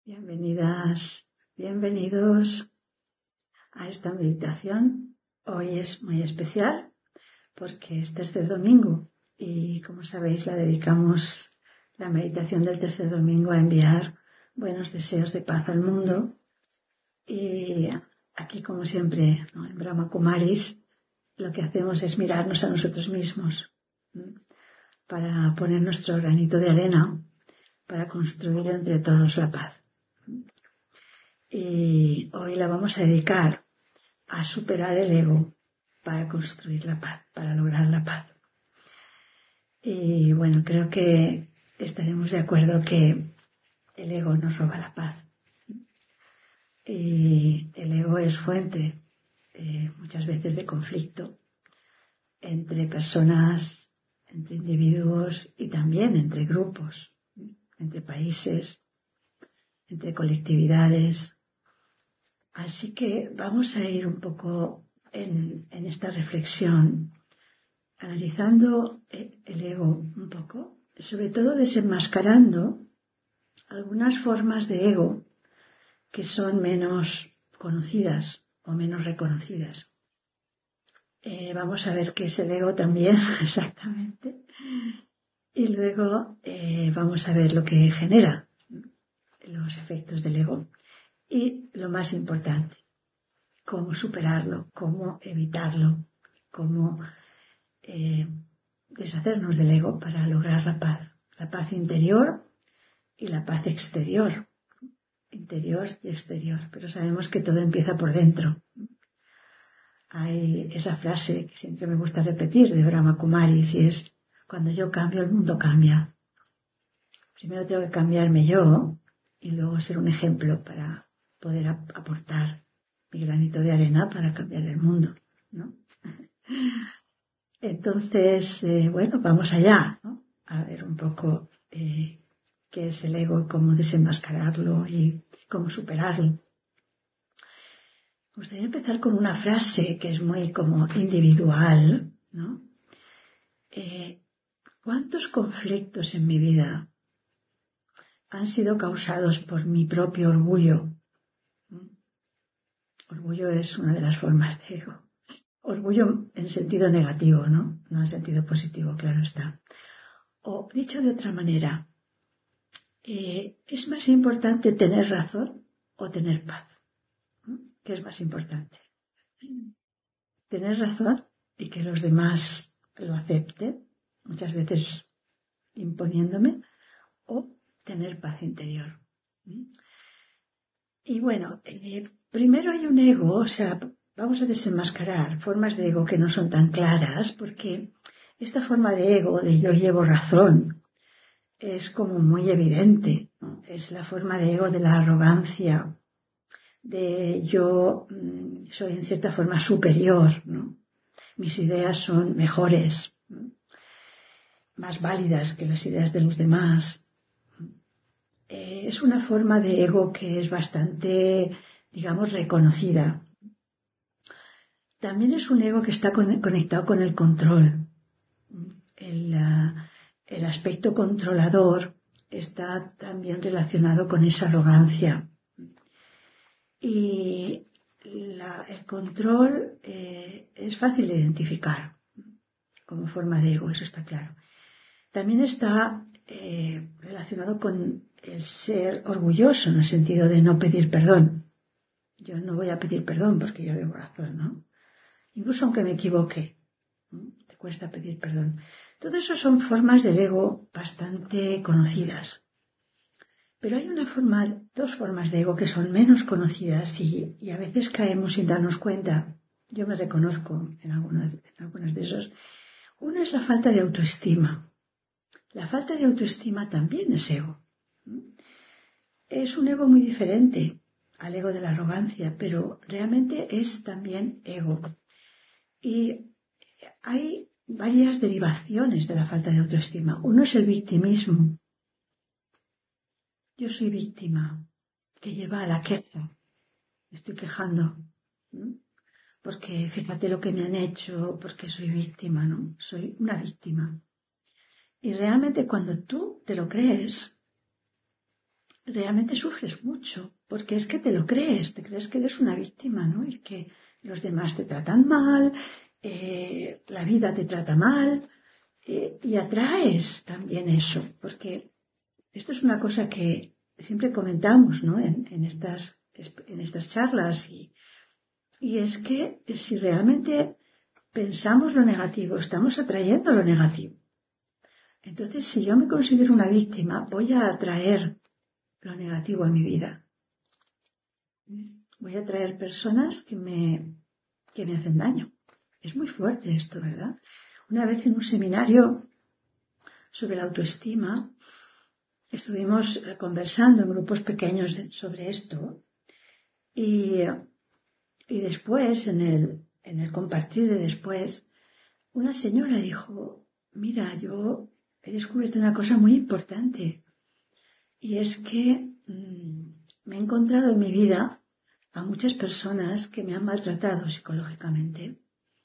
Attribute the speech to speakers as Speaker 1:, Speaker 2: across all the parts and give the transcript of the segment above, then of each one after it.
Speaker 1: Bienvenidas, bienvenidos a esta meditación. Hoy es muy especial porque es tercer domingo y, como sabéis, la dedicamos la meditación del tercer domingo a enviar buenos deseos de paz al mundo. Y aquí, como siempre, ¿no?, en Brahma Kumaris, lo que hacemos es mirarnos a nosotros mismos, ¿no?, para poner nuestro granito de arena para construir entre todos la paz. Y hoy la vamos a dedicar a superar el ego para construir la paz, para lograr la paz. Y bueno, creo que estaremos de acuerdo que el ego nos roba la paz. Y el ego es fuente muchas veces de conflicto entre personas, entre individuos y también entre grupos, entre países, entre colectividades. Así que vamos a ir un poco en esta reflexión, analizando el ego un poco, sobre todo desenmascarando algunas formas de ego que son menos conocidas o menos reconocidas. Vamos a ver qué es el ego también, exactamente. Y luego vamos a ver lo que genera los efectos del ego. Y lo más importante, cómo superarlo, cómo evitarlo, cómo deshacernos del ego para lograr la paz interior y la paz exterior, interior y exterior. Pero sabemos que todo empieza por dentro. Hay esa frase que siempre me gusta repetir de Brahma Kumaris y es: cuando yo cambio, el mundo cambia. Primero tengo que cambiarme yo y luego ser un ejemplo para poder aportar mi granito de arena para cambiar el mundo, ¿no? Entonces, bueno, vamos allá, ¿no?, a ver un poco qué es el ego, cómo desenmascararlo y cómo superarlo. Me gustaría empezar con una frase que es muy como individual, ¿no? ¿Cuántos conflictos en mi vida han sido causados por mi propio orgullo? Orgullo es una de las formas de ego. Orgullo en sentido negativo, ¿no? No en sentido positivo, claro está. O dicho de otra manera, ¿es más importante tener razón o tener paz? ¿Qué es más importante? Tener razón y que los demás lo acepten, muchas veces imponiéndome, o tener paz interior. Y bueno, primero hay un ego, o sea, vamos a desenmascarar formas de ego que no son tan claras, porque esta forma de ego, de yo llevo razón, es como muy evidente, ¿no? Es la forma de ego de la arrogancia, de yo soy en cierta forma superior, ¿no? Mis ideas son mejores, ¿no?, más válidas que las ideas de los demás. Es una forma de ego que es bastante, digamos, reconocida. También es un ego que está conectado con el control. El aspecto controlador está también relacionado con esa arrogancia. Y el control es fácil de identificar como forma de ego, eso está claro. También está relacionado con el ser orgulloso, en el sentido de no pedir perdón. Yo no voy a pedir perdón porque yo llevo razón, ¿no? Incluso aunque me equivoque, ¿no?, te cuesta pedir perdón. Todo eso son formas del ego bastante conocidas. Pero hay dos formas de ego que son menos conocidas y a veces caemos sin darnos cuenta. Yo me reconozco en algunos de esos. Uno es la falta de autoestima. La falta de autoestima también es ego. Es un ego muy diferente al ego de la arrogancia, pero realmente es también ego. Y hay varias derivaciones de la falta de autoestima. Uno es el victimismo. Yo soy víctima, que lleva a la queja. Me estoy quejando, ¿no?, porque fíjate lo que me han hecho, porque soy víctima, ¿no? Soy una víctima. Y realmente cuando tú te lo crees, realmente sufres mucho, porque es que te lo crees, te crees que eres una víctima, ¿no? Y que los demás te tratan mal, la vida te trata mal, y atraes también eso, porque esto es una cosa que siempre comentamos, ¿no? En estas charlas, y es que si realmente pensamos lo negativo, estamos atrayendo lo negativo. Entonces, si yo me considero una víctima, voy a atraer lo negativo a mi vida. Voy a atraer personas que me hacen daño. Es muy fuerte esto, ¿verdad? Una vez en un seminario sobre la autoestima, estuvimos conversando en grupos pequeños sobre esto y después, en el compartir de después, una señora dijo, mira, yo he descubierto una cosa muy importante y es que me he encontrado en mi vida a muchas personas que me han maltratado psicológicamente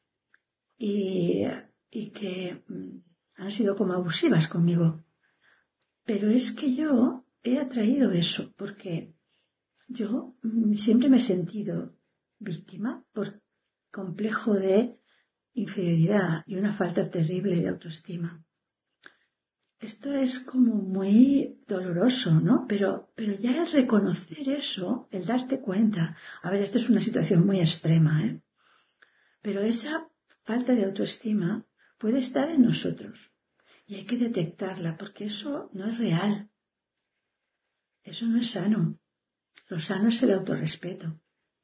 Speaker 1: y que han sido como abusivas conmigo. Pero es que yo he atraído eso porque yo siempre me he sentido víctima por complejo de inferioridad y una falta terrible de autoestima. Esto es como muy doloroso, ¿no? Pero ya el reconocer eso, el darte cuenta, a ver, esto es una situación muy extrema, ¿eh? Pero esa falta de autoestima puede estar en nosotros y hay que detectarla porque eso no es real, eso no es sano. Lo sano es el autorrespeto.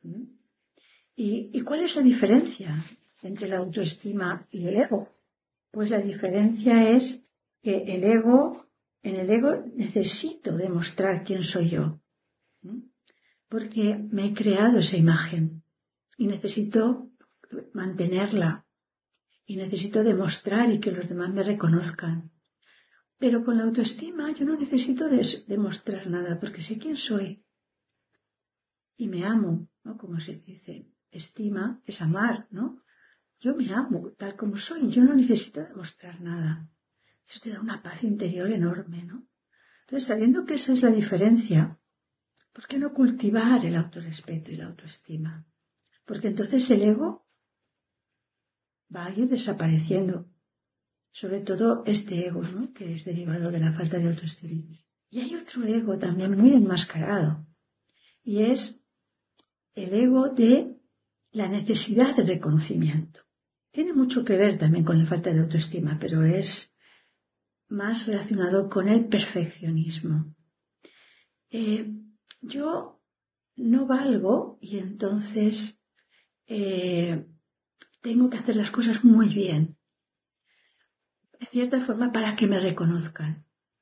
Speaker 1: ¿Y cuál es la diferencia entre la autoestima y el ego? Pues la diferencia es que en el ego necesito demostrar quién soy yo, porque me he creado esa imagen y necesito mantenerla y necesito demostrar y que los demás me reconozcan. Pero con la autoestima yo no necesito demostrar nada porque sé quién soy y me amo, ¿no? Como se dice, estima es amar, ¿no? Yo me amo tal como soy, yo no necesito demostrar nada. Eso te da una paz interior enorme, ¿no? Entonces, sabiendo que esa es la diferencia, ¿por qué no cultivar el autorrespeto y la autoestima? Porque entonces el ego va a ir desapareciendo, sobre todo este ego, ¿no? Que es derivado de la falta de autoestima. Y hay otro ego también muy enmascarado, y es el ego de la necesidad de reconocimiento. Tiene mucho que ver también con la falta de autoestima, pero es más relacionado con el perfeccionismo. Yo no valgo y entonces tengo que hacer las cosas muy bien, de cierta forma para que me reconozcan.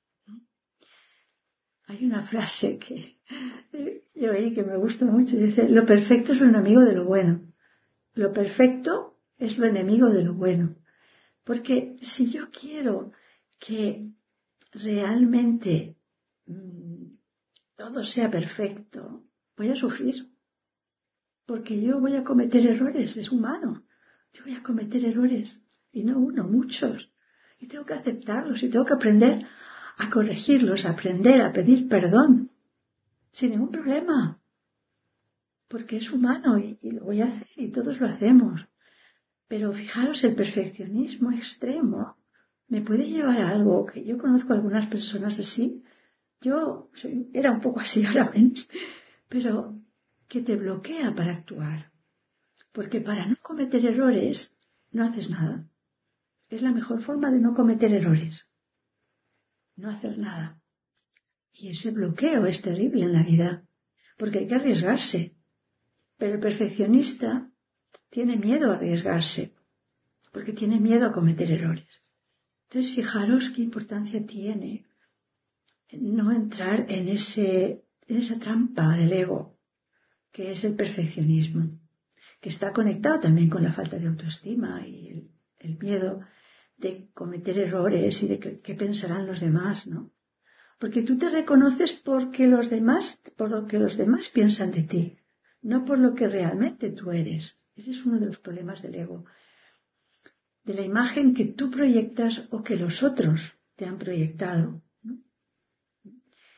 Speaker 1: Hay una frase que yo oí que me gusta mucho, dice, lo perfecto es lo enemigo de lo bueno. Lo perfecto es lo enemigo de lo bueno. Porque si yo quiero que realmente todo sea perfecto, voy a sufrir. Porque yo voy a cometer errores, es humano. Yo voy a cometer errores, y no uno, muchos. Y tengo que aceptarlos, y tengo que aprender a corregirlos, a aprender a pedir perdón, sin ningún problema. Porque es humano, y lo voy a hacer, y todos lo hacemos. Pero fijaros, el perfeccionismo extremo me puede llevar a algo que yo conozco a algunas personas así. Era un poco así, ahora menos, pero que te bloquea para actuar. Porque para no cometer errores no haces nada. Es la mejor forma de no cometer errores. No hacer nada. Y ese bloqueo es terrible en la vida. Porque hay que arriesgarse. Pero el perfeccionista tiene miedo a arriesgarse. Porque tiene miedo a cometer errores. Entonces fijaros qué importancia tiene no entrar en esa trampa del ego, que es el perfeccionismo, que está conectado también con la falta de autoestima y el miedo de cometer errores y de qué pensarán los demás, ¿no? Porque tú te reconoces por lo que los demás piensan de ti, no por lo que realmente tú eres. Ese es uno de los problemas del ego, de la imagen que tú proyectas o que los otros te han proyectado, ¿no?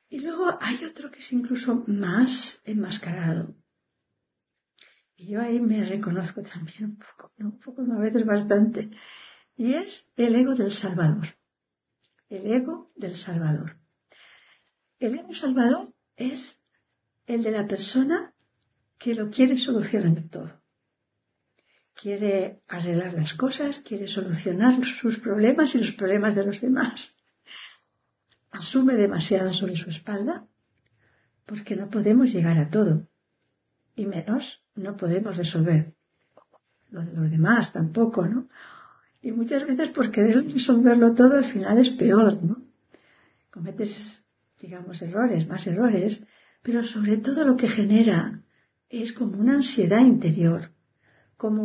Speaker 1: Y luego hay otro que es incluso más enmascarado. Y yo ahí me reconozco también un poco, ¿no? Un poco, a veces bastante. Y es el ego del Salvador. El ego del Salvador. El ego salvador es el de la persona que lo quiere solucionar todo. Quiere arreglar las cosas, quiere solucionar sus problemas y los problemas de los demás. Asume demasiado sobre su espalda porque no podemos llegar a todo. Y menos no podemos resolver lo de los demás tampoco, ¿no? Y muchas veces por querer resolverlo todo al final es peor, ¿no? Cometes, digamos, más errores, pero sobre todo lo que genera es como una ansiedad interior, como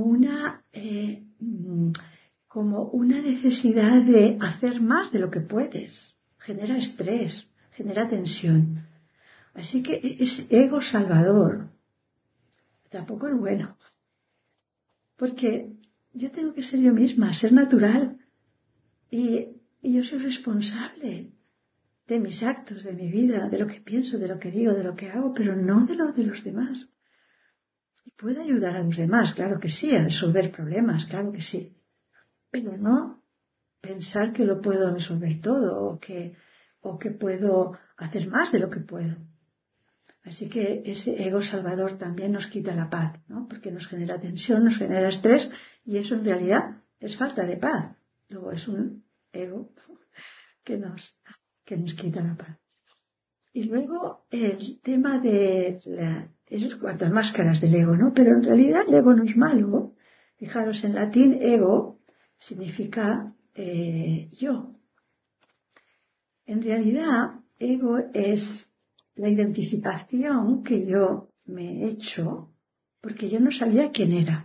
Speaker 1: una necesidad de hacer más de lo que puedes. Genera estrés, genera tensión. Así que es ego salvador. Tampoco es bueno. Porque yo tengo que ser yo misma, ser natural. Y yo soy responsable de mis actos, de mi vida, de lo que pienso, de lo que digo, de lo que hago, pero no de lo de los demás. Y puedo ayudar a los demás, claro que sí, a resolver problemas, claro que sí. Pero no pensar que lo puedo resolver todo o que puedo hacer más de lo que puedo. Así que ese ego salvador también nos quita la paz, ¿no? Porque nos genera tensión, nos genera estrés y eso en realidad es falta de paz. Luego es un ego que nos quita la paz. Y luego el tema de esas cuatro máscaras del ego, ¿no? Pero en realidad el ego no es malo. Fijaros, en latín ego significa yo. En realidad ego es la identificación que yo me he hecho porque yo no sabía quién era.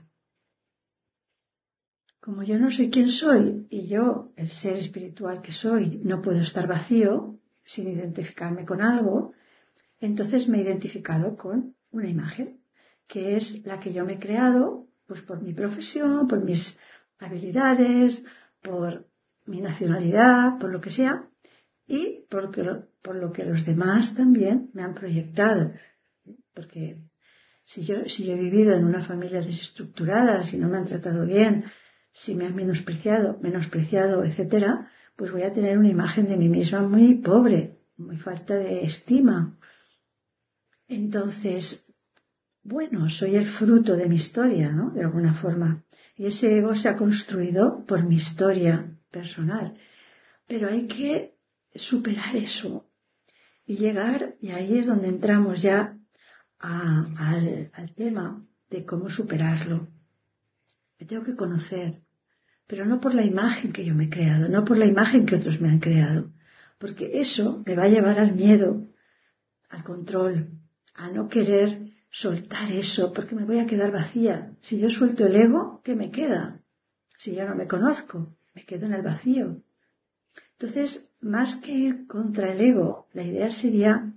Speaker 1: Como yo no sé quién soy y yo, el ser espiritual que soy, no puedo estar vacío sin identificarme con algo, entonces me he identificado con una imagen, que es la que yo me he creado, pues por mi profesión, por mis habilidades, por mi nacionalidad, por lo que sea, y por lo que los demás también me han proyectado. Porque si yo he vivido en una familia desestructurada, si no me han tratado bien, si me han menospreciado, etcétera, pues voy a tener una imagen de mí misma muy pobre, muy falta de estima. Entonces, bueno, soy el fruto de mi historia, ¿no? De alguna forma. Y ese ego se ha construido por mi historia personal. Pero hay que superar eso y llegar, y ahí es donde entramos ya al tema de cómo superarlo. Me tengo que conocer, pero no por la imagen que yo me he creado, no por la imagen que otros me han creado, porque eso me va a llevar al miedo, al control, a no querer soltar eso, porque me voy a quedar vacía. Si yo suelto el ego, ¿qué me queda? Si yo no me conozco, me quedo en el vacío. Entonces, más que ir contra el ego, la idea sería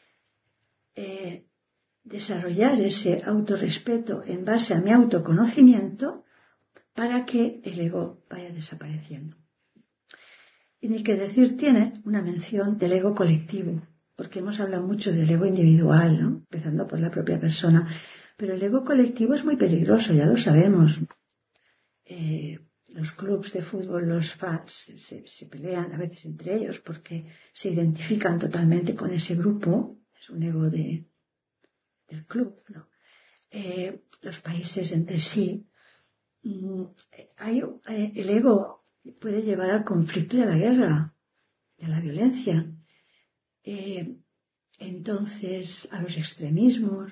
Speaker 1: desarrollar ese autorrespeto en base a mi autoconocimiento para que el ego vaya desapareciendo. Y ni que decir tiene una mención del ego colectivo, porque hemos hablado mucho del ego individual, ¿no? Empezando por la propia persona. Pero el ego colectivo es muy peligroso, ya lo sabemos. Los clubes de fútbol, los fans, se pelean a veces entre ellos porque se identifican totalmente con ese grupo. Es un ego del club, ¿no? Los países entre sí. El ego puede llevar al conflicto y a la guerra, y a la violencia. Entonces, a los extremismos,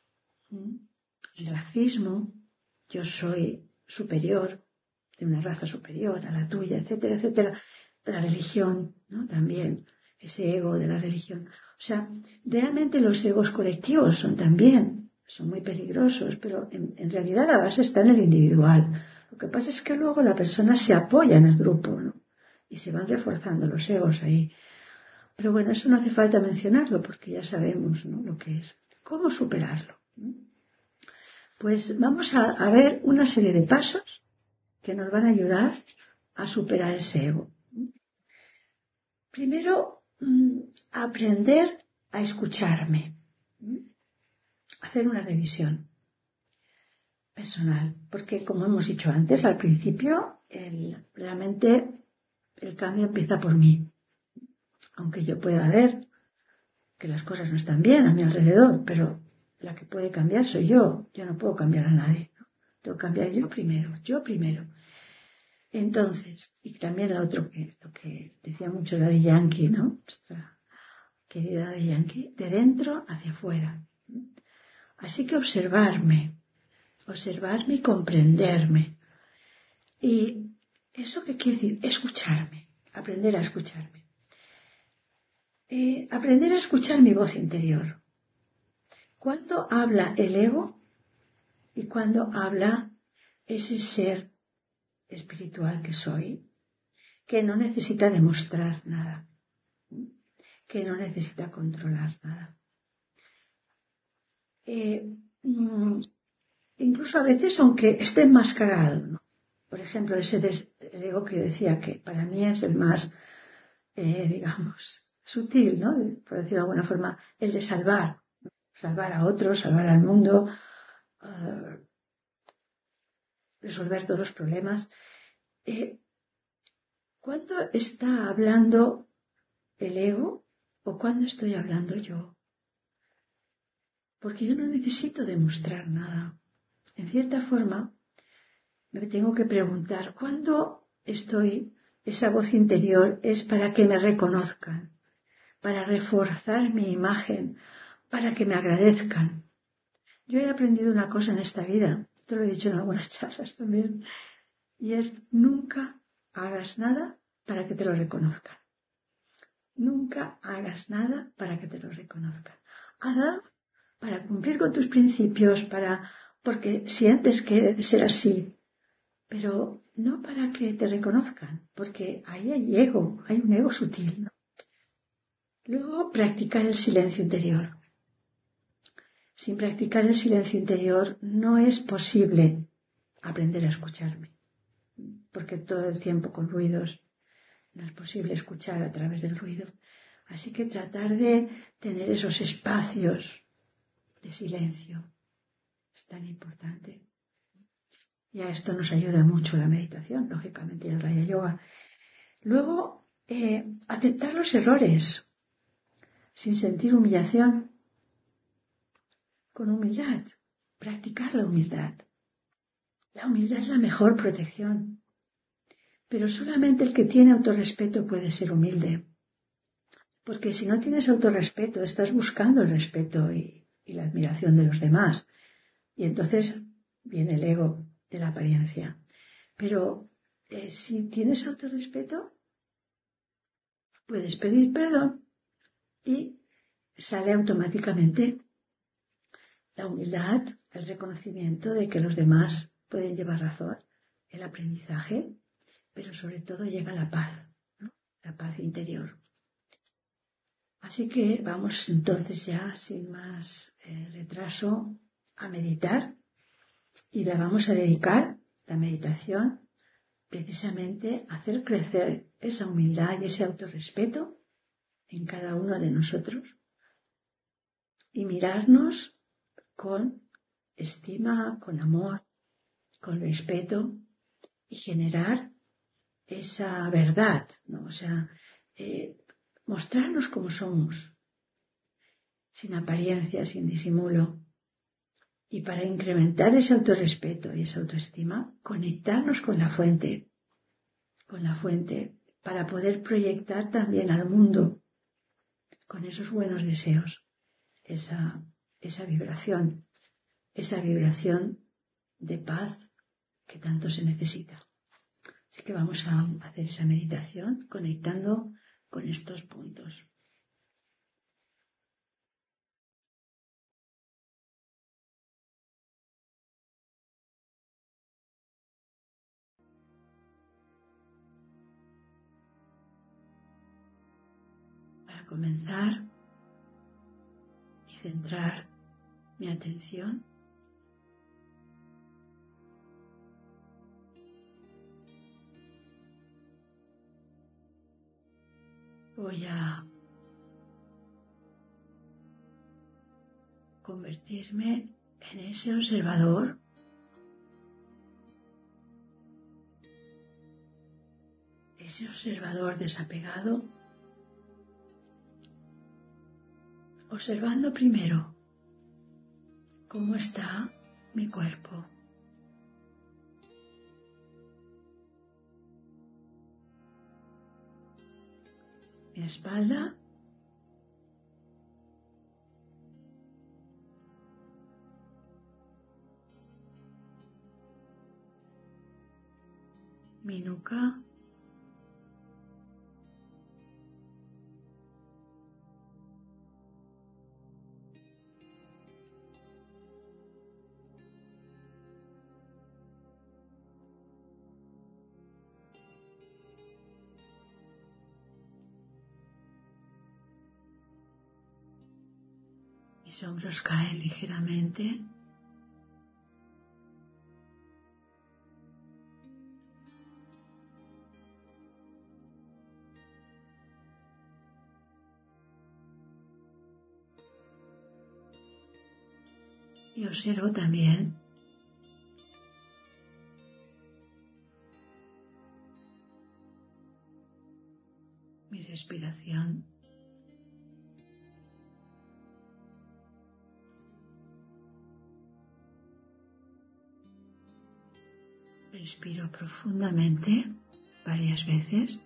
Speaker 1: el racismo, yo soy superior, de una raza superior a la tuya, etcétera, etcétera. La religión, ¿no? También, ese ego de la religión. O sea, realmente los egos colectivos son muy peligrosos, pero en realidad la base está en el individual. Lo que pasa es que luego la persona se apoya en el grupo, ¿no? Y se van reforzando los egos ahí. Pero bueno, eso no hace falta mencionarlo porque ya sabemos, ¿no? Lo que es. ¿Cómo superarlo? Pues vamos a ver una serie de pasos que nos van a ayudar a superar ese ego. Primero, aprender a escucharme, hacer una revisión personal, porque como hemos dicho antes, al principio, realmente el cambio empieza por mí, aunque yo pueda ver que las cosas no están bien a mi alrededor, pero la que puede cambiar soy yo no puedo cambiar a nadie, ¿no? Tengo que cambiar yo primero. Entonces, y también lo que decía mucho Daddy Yankee, ¿no? Nuestra querida Daddy Yankee, de dentro hacia afuera. Así que observarme y comprenderme. ¿Y eso qué quiere decir? Escucharme, aprender a escucharme. Aprender a escuchar mi voz interior. ¿Cuándo habla el ego y cuándo habla ese ser espiritual que soy, que no necesita demostrar nada, que no necesita controlar nada? Incluso a veces, aunque esté enmascarado, ¿no? Por ejemplo, el ego que decía que para mí es el más, digamos, sutil, ¿no? Por decirlo de alguna forma, el de salvar a otros, salvar al mundo, resolver todos los problemas. ¿Cuándo está hablando el ego o cuándo estoy hablando yo? Porque yo no necesito demostrar nada. En cierta forma, me tengo que preguntar, ¿cuándo esa voz interior es para que me reconozcan, para reforzar mi imagen, para que me agradezcan? Yo he aprendido una cosa en esta vida, te lo he dicho en algunas charlas también, y es nunca hagas nada para que te lo reconozcan. Nunca hagas nada para que te lo reconozcan. Haz para cumplir con tus principios, porque sientes que debe ser así, pero no para que te reconozcan, porque ahí hay un ego sutil, ¿no? Luego, practicar el silencio interior. Sin practicar el silencio interior no es posible aprender a escucharme, porque todo el tiempo con ruidos no es posible escuchar a través del ruido. Así que tratar de tener esos espacios de silencio es tan importante. Y a esto nos ayuda mucho la meditación, lógicamente, y el Raya Yoga. Luego, aceptar los errores sin sentir humillación, con humildad, practicar la humildad. La humildad es la mejor protección, pero solamente el que tiene autorrespeto puede ser humilde. Porque si no tienes autorrespeto, estás buscando el respeto y la admiración de los demás. Y entonces viene el ego de la apariencia. Pero si tienes autorrespeto, puedes pedir perdón y sale automáticamente la humildad, el reconocimiento de que los demás pueden llevar razón, el aprendizaje, pero sobre todo llega la paz, ¿no? La paz interior. Así que vamos entonces ya sin más retraso a meditar y la vamos a dedicar, la meditación, precisamente a hacer crecer esa humildad y ese autorrespeto en cada uno de nosotros y mirarnos con estima, con amor, con respeto y generar esa verdad, ¿no? O sea, mostrarnos como somos, sin apariencia, sin disimulo. Y para incrementar ese autorrespeto y esa autoestima, conectarnos con la fuente, para poder proyectar también al mundo con esos buenos deseos, esa vibración de paz que tanto se necesita. Así que vamos a hacer esa meditación conectando con estos puntos. Para comenzar y centrar mi atención, voy a convertirme en ese observador desapegado, observando primero cómo está mi cuerpo, mi espalda, mi nuca, mis hombros caen ligeramente. Y observo también mi respiración. Respiro profundamente varias veces.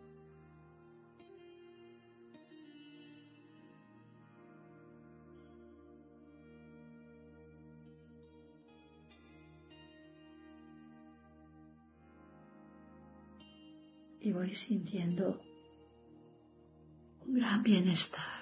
Speaker 1: Y voy sintiendo un gran bienestar.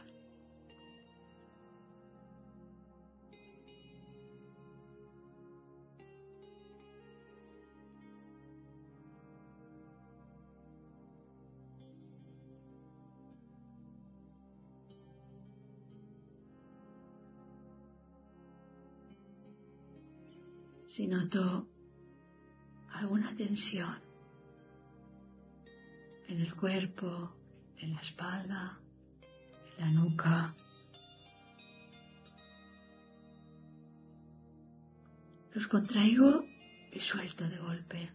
Speaker 1: Si noto alguna tensión en el cuerpo, en la espalda, en la nuca, los contraigo y suelto de golpe.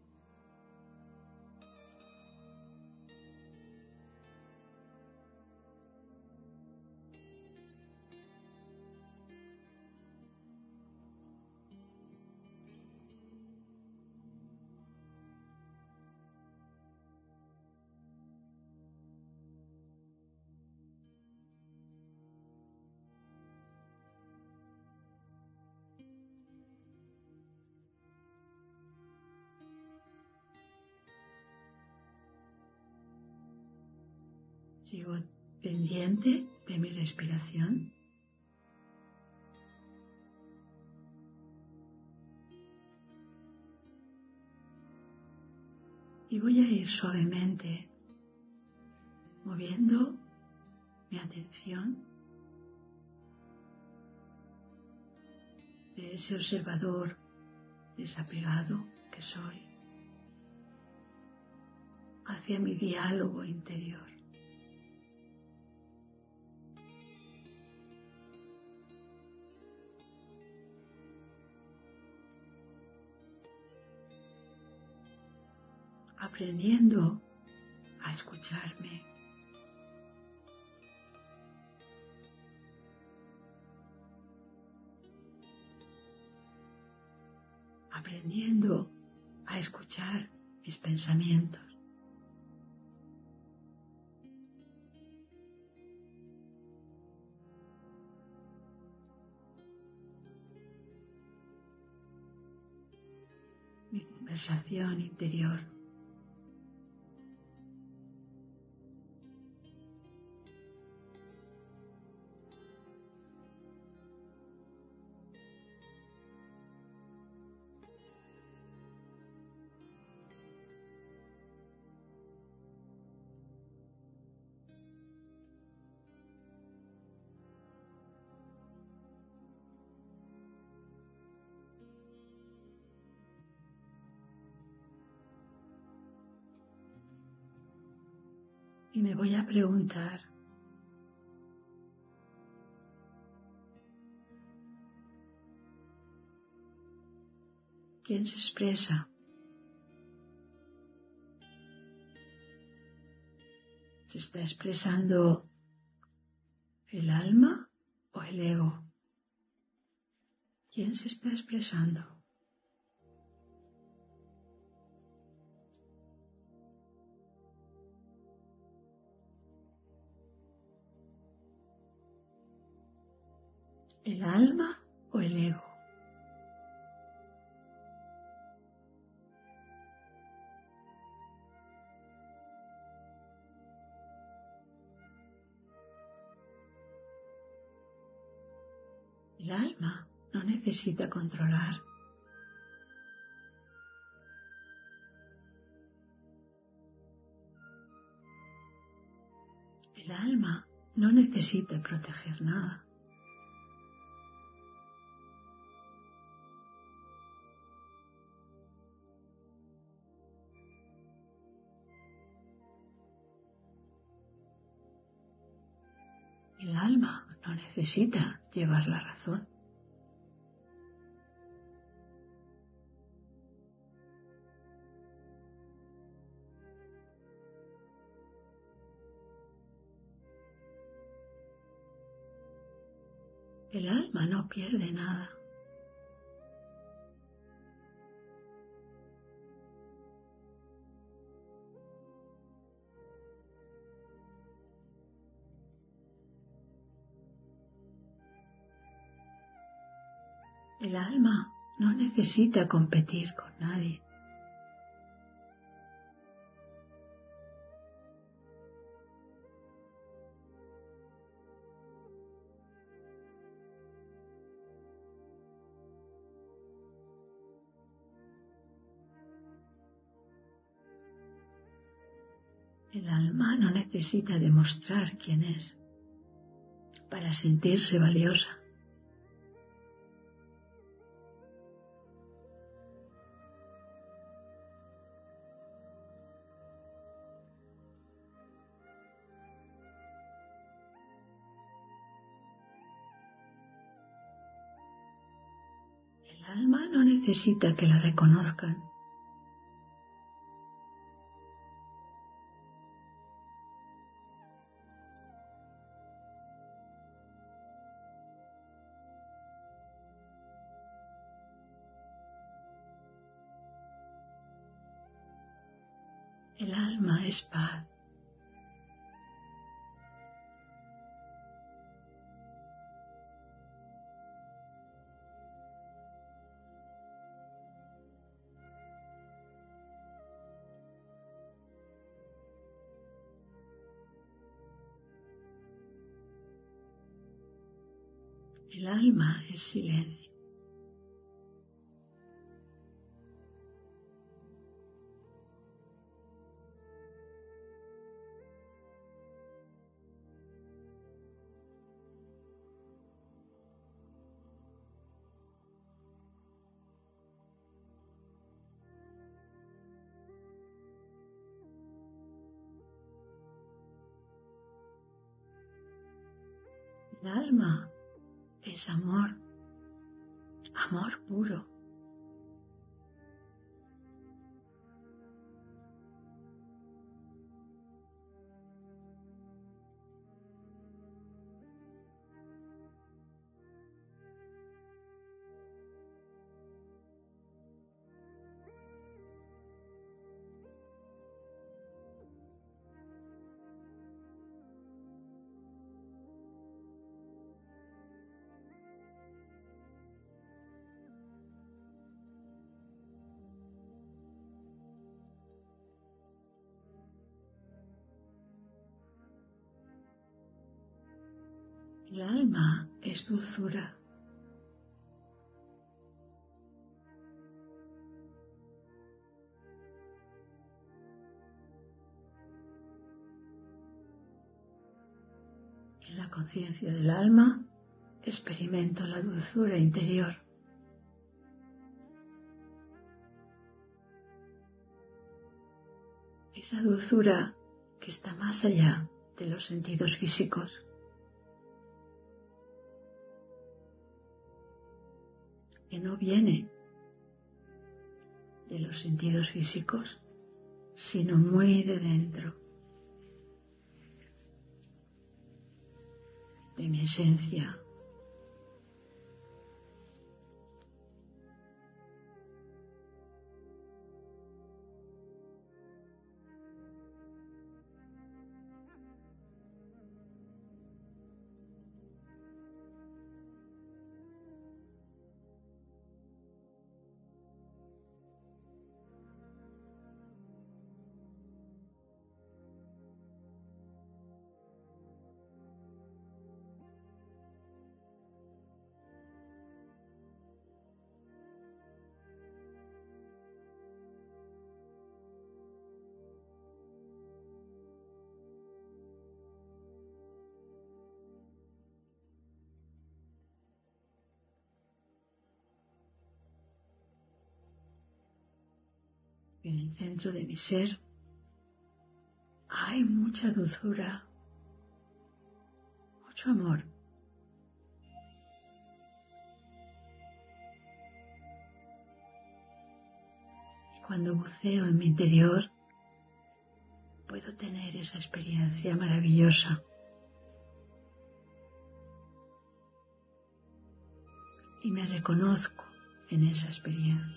Speaker 1: Sigo pendiente de mi respiración. Y voy a ir suavemente moviendo mi atención de ese observador desapegado que soy hacia mi diálogo interior. Aprendiendo a escucharme, aprendiendo a escuchar mis pensamientos. Mi conversación interior. Y me voy a preguntar, ¿Quién se expresa? ¿Se está expresando el alma o el ego? ¿Quién se está expresando? ¿El alma o el ego? El alma no necesita controlar. El alma no necesita proteger nada. El alma no necesita llevar la razón. El alma no pierde nada. El alma no necesita competir con nadie. El alma no necesita demostrar quién es para sentirse valiosa. El alma no necesita que la reconozcan. El alma es paz. El alma es silencio. El alma es amor, amor puro. El alma es dulzura. En la conciencia del alma experimento la dulzura interior. Esa dulzura que está más allá de los sentidos físicos. Que no viene de los sentidos físicos, sino muy de dentro, de mi esencia. En el centro de mi ser hay mucha dulzura, mucho amor. Y cuando buceo en mi interior, puedo tener esa experiencia maravillosa. Y me reconozco en esa experiencia.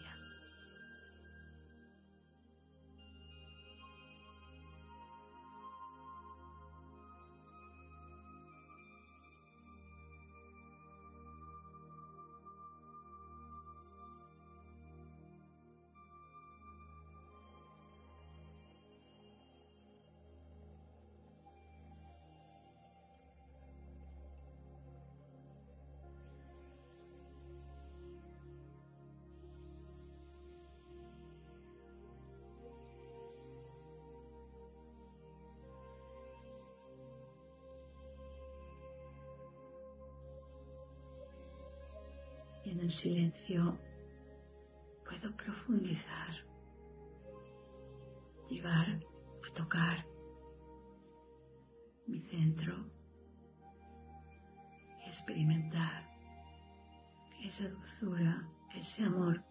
Speaker 1: Y en el silencio puedo profundizar, llegar a tocar mi centro y experimentar esa dulzura, ese amor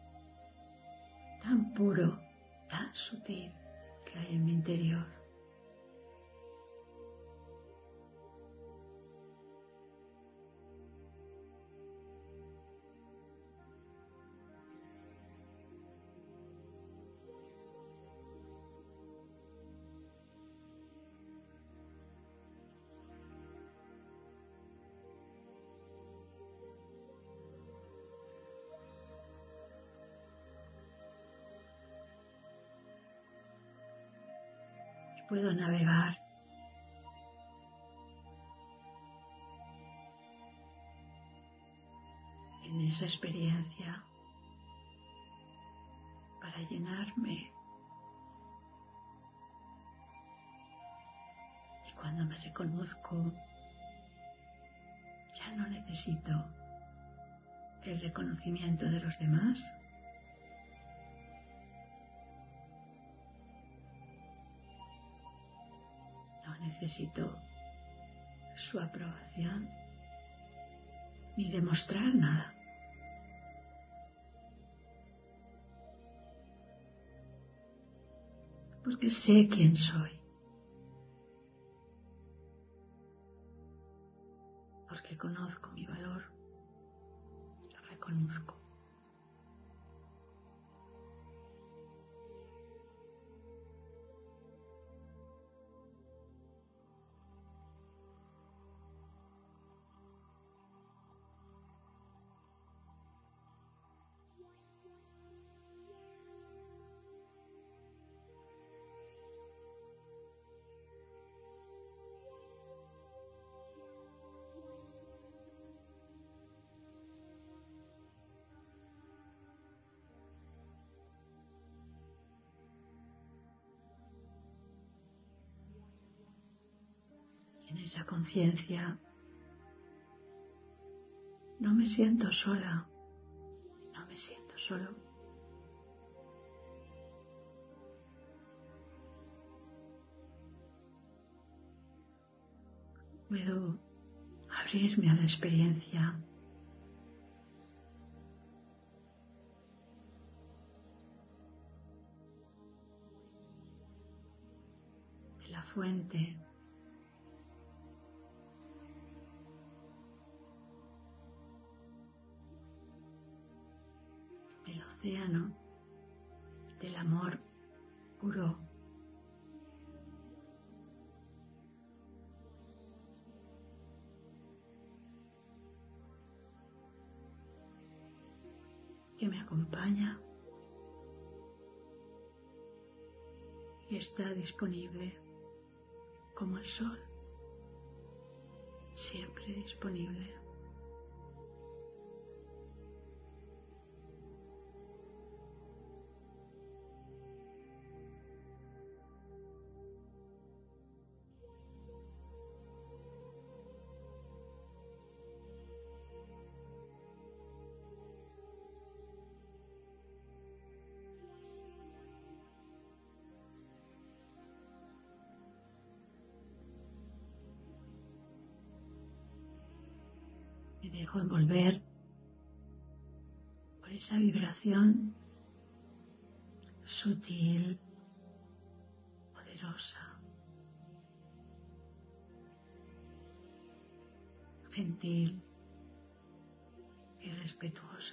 Speaker 1: tan puro, tan sutil que hay en mi interior. Puedo navegar en esa experiencia para llenarme. Y cuando me reconozco, ya no necesito el reconocimiento de los demás. No necesito su aprobación ni demostrar nada. Porque sé quién soy. Porque conozco mi valor. Lo reconozco. En esa conciencia no me siento sola, no me siento solo. Puedo abrirme a la experiencia. fuente, del océano, del amor puro. Que me acompaña y está disponible como el sol, siempre disponible. Me dejo envolver por esa vibración sutil, poderosa, gentil y respetuosa.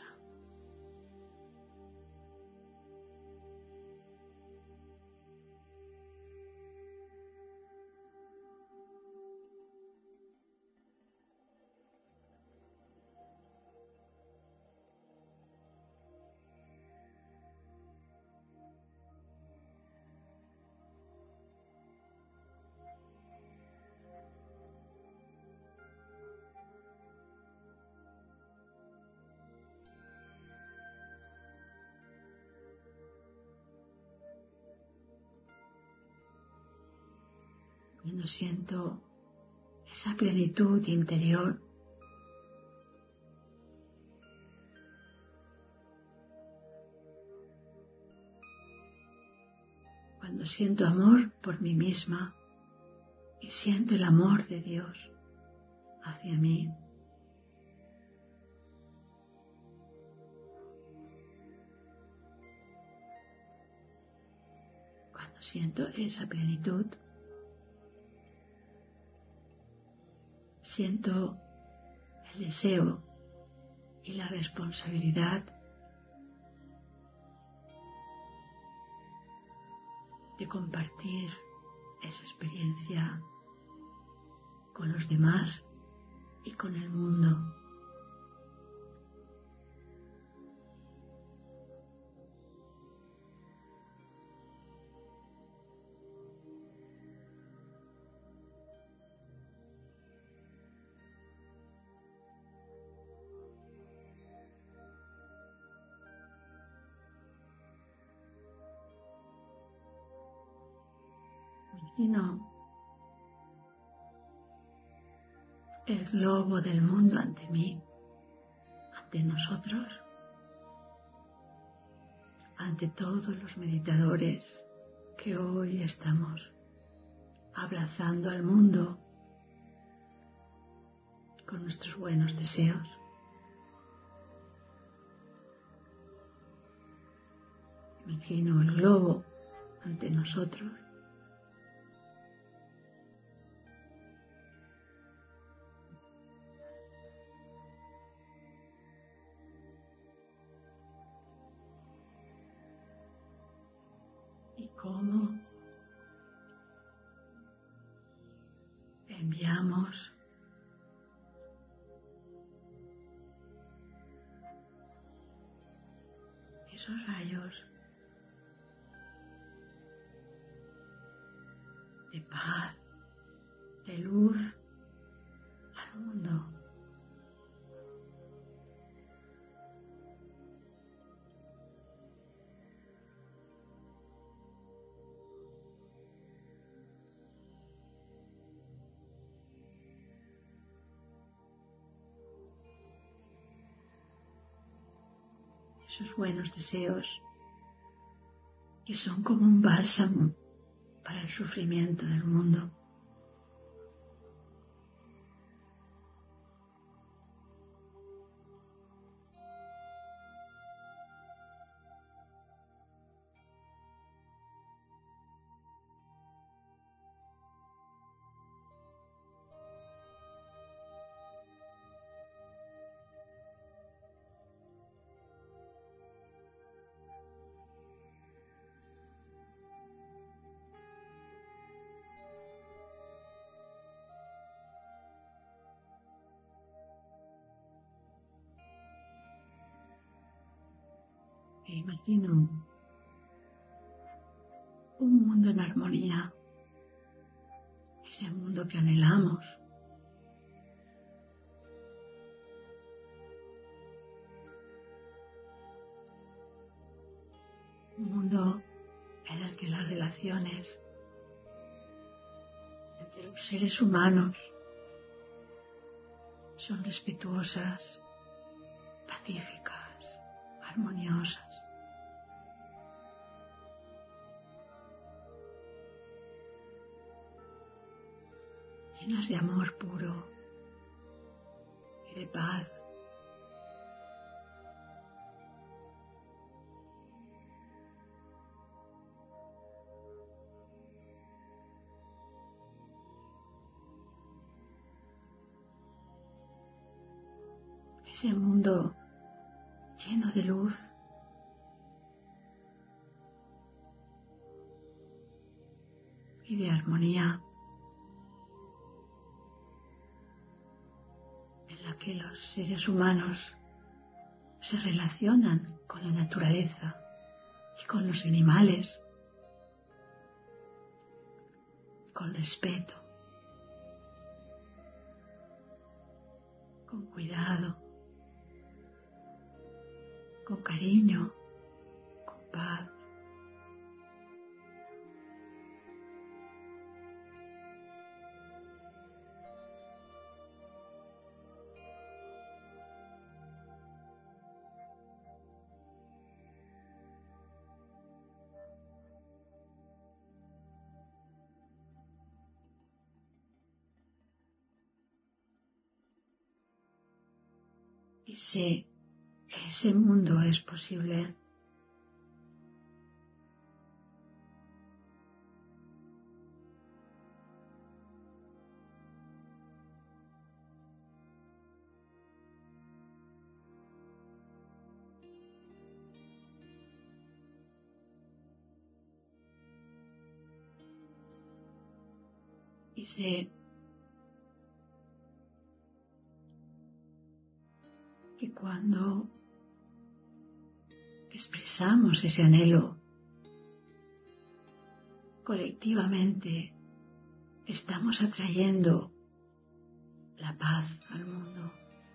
Speaker 1: Cuando siento esa plenitud interior, cuando siento amor por mí misma y siento el amor de Dios hacia mí, cuando siento esa plenitud, siento el deseo y la responsabilidad de compartir esa experiencia con los demás y con el mundo. Imagino el globo del mundo ante mí, ante nosotros, ante todos los meditadores que hoy estamos abrazando al mundo con nuestros buenos deseos. Imagino el globo ante nosotros. Y cómo enviamos esos rayos de paz, de luz al mundo. Esos buenos deseos que son como un bálsamo para el sufrimiento del mundo. imagino un mundo en armonía, ese mundo que anhelamos. Un mundo en el que las relaciones entre los seres humanos son respetuosas, pacíficas, armoniosas. Llenas de amor puro y de paz. Ese mundo lleno de luz, y de armonía, en la que los seres humanos se relacionan con la naturaleza y con los animales con respeto, con cuidado, con cariño, con paz. Y sé que ese mundo es posible. Y sé que cuando expresamos ese anhelo colectivamente, estamos atrayendo la paz al mundo.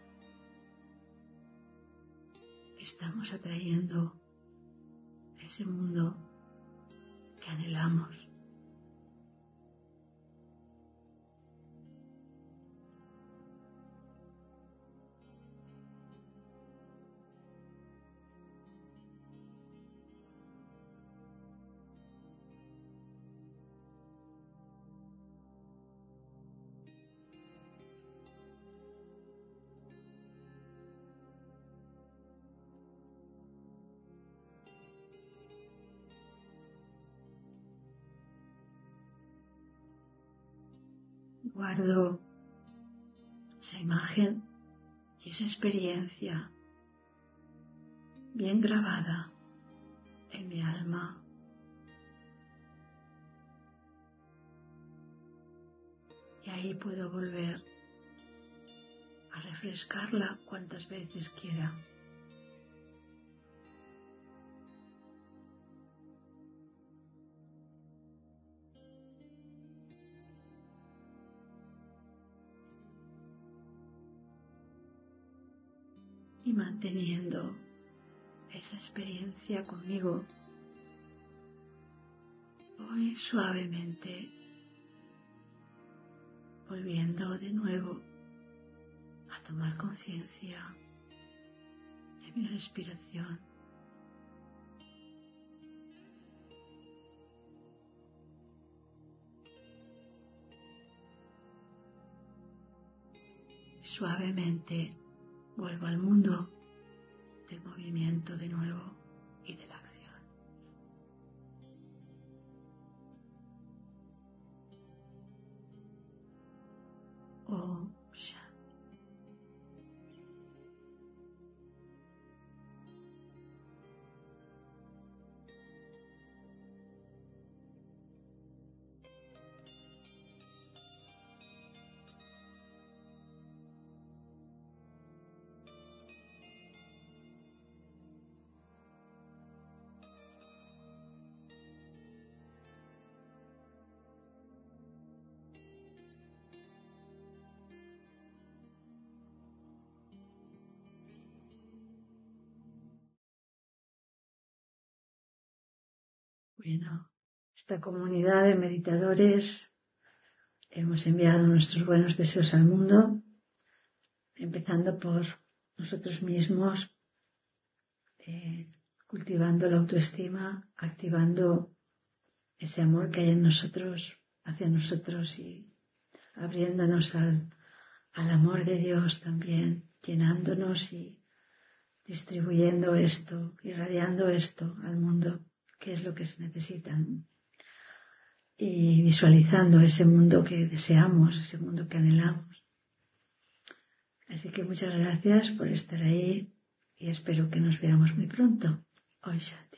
Speaker 1: Estamos atrayendo ese mundo que anhelamos. Guardo esa imagen y esa experiencia bien grabada en mi alma. Y ahí puedo volver a refrescarla cuantas veces quiera. Y manteniendo esa experiencia conmigo, voy suavemente volviendo de nuevo a tomar conciencia de mi respiración. Suavemente vuelvo al mundo del movimiento de nuevo y de la acción. Om Shanti. Bueno, esta comunidad de meditadores hemos enviado nuestros buenos deseos al mundo, empezando por nosotros mismos, cultivando la autoestima, activando ese amor que hay en nosotros, hacia nosotros y abriéndonos al amor de Dios también, llenándonos y distribuyendo esto, irradiando esto al mundo, que es lo que se necesita, ¿no? Y visualizando ese mundo que deseamos, ese mundo que anhelamos. Así que muchas gracias por estar ahí y espero que nos veamos muy pronto. Hoy ya.